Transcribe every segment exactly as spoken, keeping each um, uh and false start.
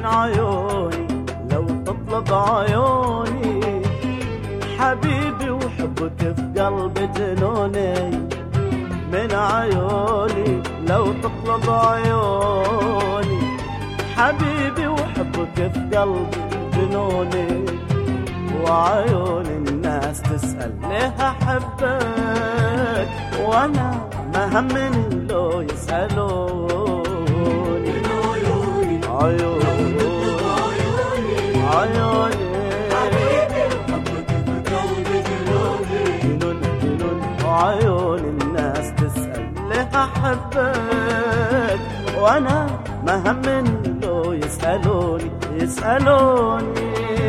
عيوني لو تطلب عيوني، حبيبي وحبك في قلبي جنوني. من عيوني لو تطلب عيوني، حبيبي وحبك في قلبي جنوني. وعيون الناس تسأل ليه أحبك، وأنا ما همني لو يسألوني. عيوني عيوني حبيبي وحبك في قلبي جنوني. جنون جنون. وعيون الناس تسأل ليه أحبك، وأنا ما همني لو يسألوني يسألوني.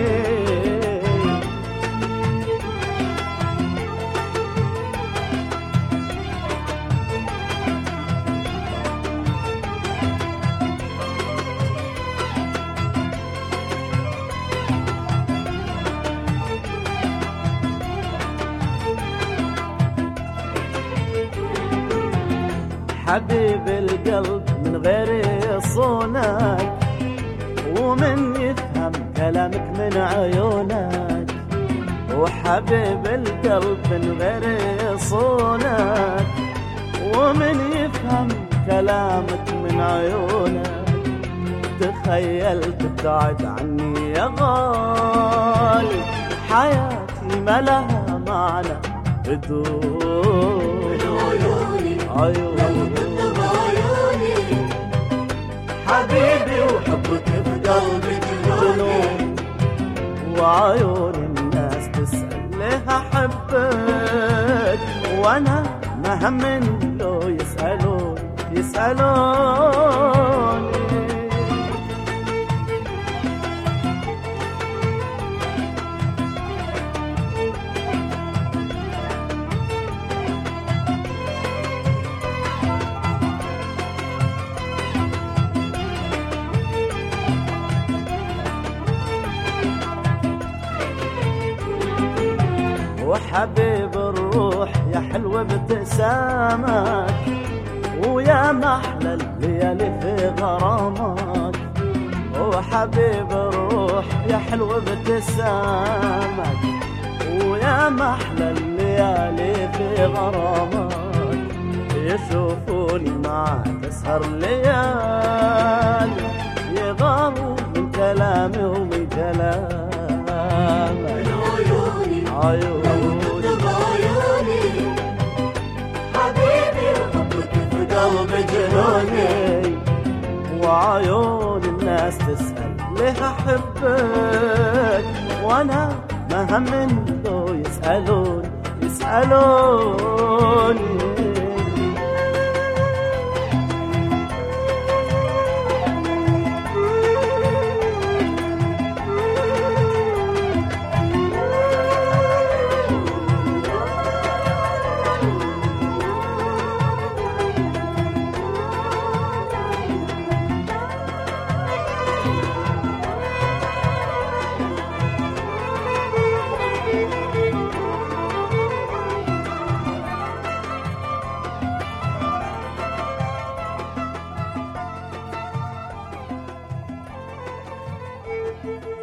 حبيب القلب من غير يصونك، ومن يفهم كلامك من عيونك. وحبيب القلب من غير يصونك، ومن يفهم كلامك من عيونك. تخيل تبتعد عني يا غالي، حياتي ما لها معنى بدون عيوني. حبيبي وحبك في قلبي جنون. وعيون الناس تسأل ليه أحبك، وأنا ما همني لو يسألون يسألوني. وحبيب الروح يا حلو ابتسامك، ويا محلى الليالي في غرامك. وحبيب الروح يا حلو ابتسامك، ويا محلى الليالي في غرامك. يشوفوني معك اسهر ليالي، يغاروا من كلامي ومن كلامك. عيوني حبيبي وحبك في قلبي جنوني. وعيون الناس تسأل ليه أحبك، وأنا ما همني لو يسألون يسألوني. Thank you.